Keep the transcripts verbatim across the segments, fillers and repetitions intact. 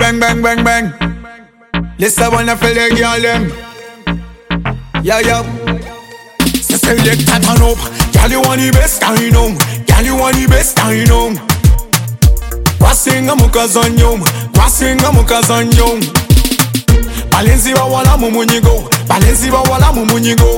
bang bang bang bang. Listen wanna feel the girl them. Yeah yeah. So select that turn up. Girl you want the best I know. Girl you want the best I know. Kwasinga mukazanyo, kwasinga mukazanyo. Balenzi ba wala mumunyigo, balenzi ba wala mumunyigo.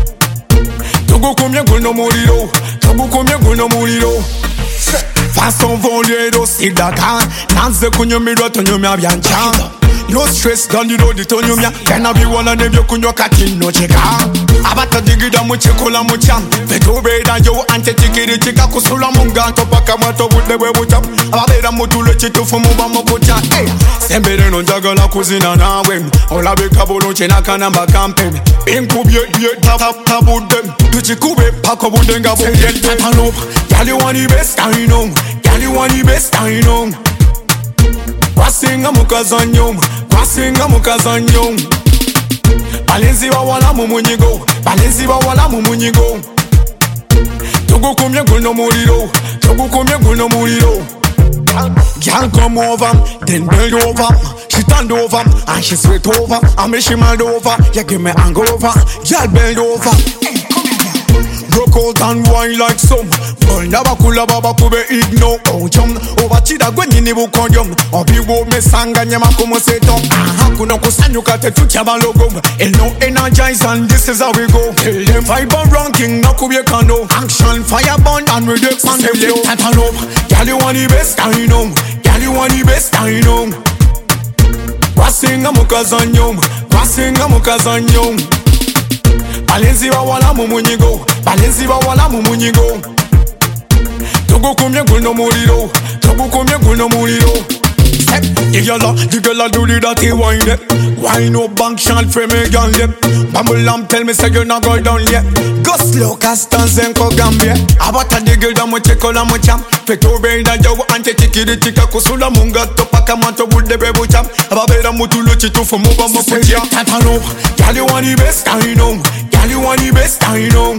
Tugukumye guno muliro, tugukumye guno muliro. Façon voler aussi Dakar, nanze kunyumirwa tunyumya byancha. No stress dans le dos de tunyumya, kana bi wala nebyo kunyo kati no cheka. Abata digida muchikola mucham, veto beda yo ante tikiri chika kusula munga topaka mato bude bwe chap. Ababera mutule chitu fumu ba mokocha. Hey, sembere no jagala kuzina nawe. Ola be kabolo chena kana makampe. Inkubye ye tap tap tabudem. Tuchikube pako budenga bude tatano. Girl you want the best I know. Girl you want the best I know. Kwasinga mukazanyo, kwasinga mukazanyo. Balenzi ba wala mumunyigo, balenzi ba wala mumunyigo. Tugukumye guno muliro, tugukumye guno muliro. Girl come over, then bend over. She stand over, and she sweat over. I make she mad over, you give me hangover. Girl bend over. Broke out and wine like some. Never kula baba kube igno. Oh chum, over chida gwenye ni bukonyom. Obiwo me sanga nyama kumo seto. Aha kuno kusanyuka tetu chaba logo. And no energize and this is how we go. Tell them fiber ranking na kubye kano. Action fire burn and we dey pan them yo. Tatano, girl you want the best I know. Girl you want the best I know. Kwasinga mukazanyo, kwasinga mukazanyo. Balenzi ba wala mumunyigo, balenzi ba wala mumunyigo. Tugukumye guno muliro, tugukumye guno muliro. The girl, the girl do the dirty wine them. Wine no bank shall frame me girl them. Bamboo lamb tell me say you not go down yet. Go slow castans and ko Gambia. Abata the girl da mo chekola mo cham. Feto be da jaw ante tikiri tika kusula munga topaka manto bude bebo cham. Ababera mutulo chitu for mo ba mo kutia. Tatano, girl you want the best I know. Girl you want the best I know.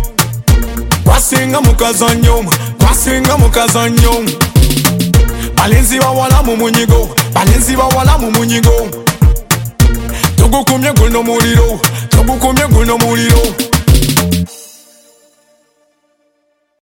Kwasinga mukazanyo, kwasinga mukazanyo. Balenzi ba wala mumunyigo, balenzi ba wala mumunyigo. Tugukumye guno muliro, tugukumye guno muliro.